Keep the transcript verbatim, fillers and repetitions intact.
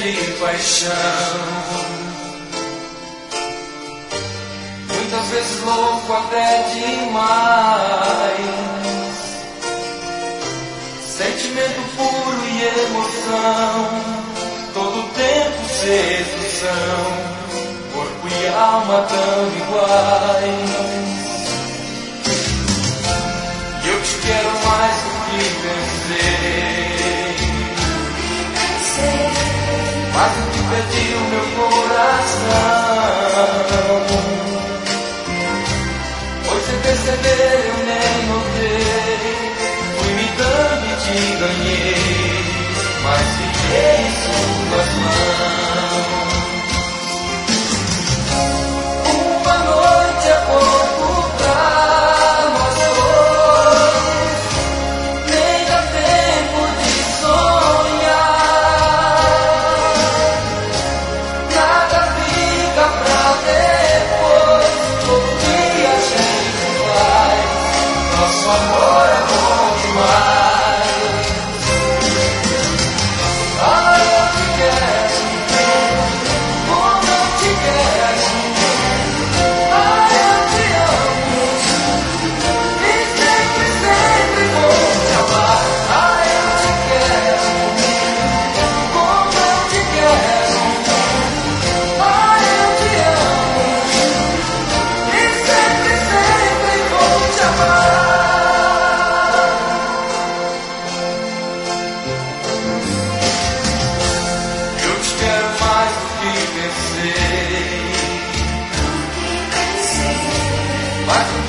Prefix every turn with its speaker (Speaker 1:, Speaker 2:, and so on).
Speaker 1: de paixão. Muitas vezes louco até demais, sentimento puro e emoção, todo tempo sedução, corpo e alma tão iguais. E eu te quero mais do que pensei, mas o que pediu meu coração, pois sem perceber eu nem notei, fui me dando e te ganhei, mas fiquei em suas mãos. Uma noite é pouco pra nós dois, nem dá tempo de sonhar, nada fica pra depois, todo dia a gente faz, nosso amor é bom demais. Ah, eu te quero, como eu te quero. Ah, eu te amo, e sempre, sempre vou te amar. Ah, eu te quero, como eu te quero. Ah, eu te amo, e sempre, sempre vou te amar. Eu te quero mais do que pensei, mais do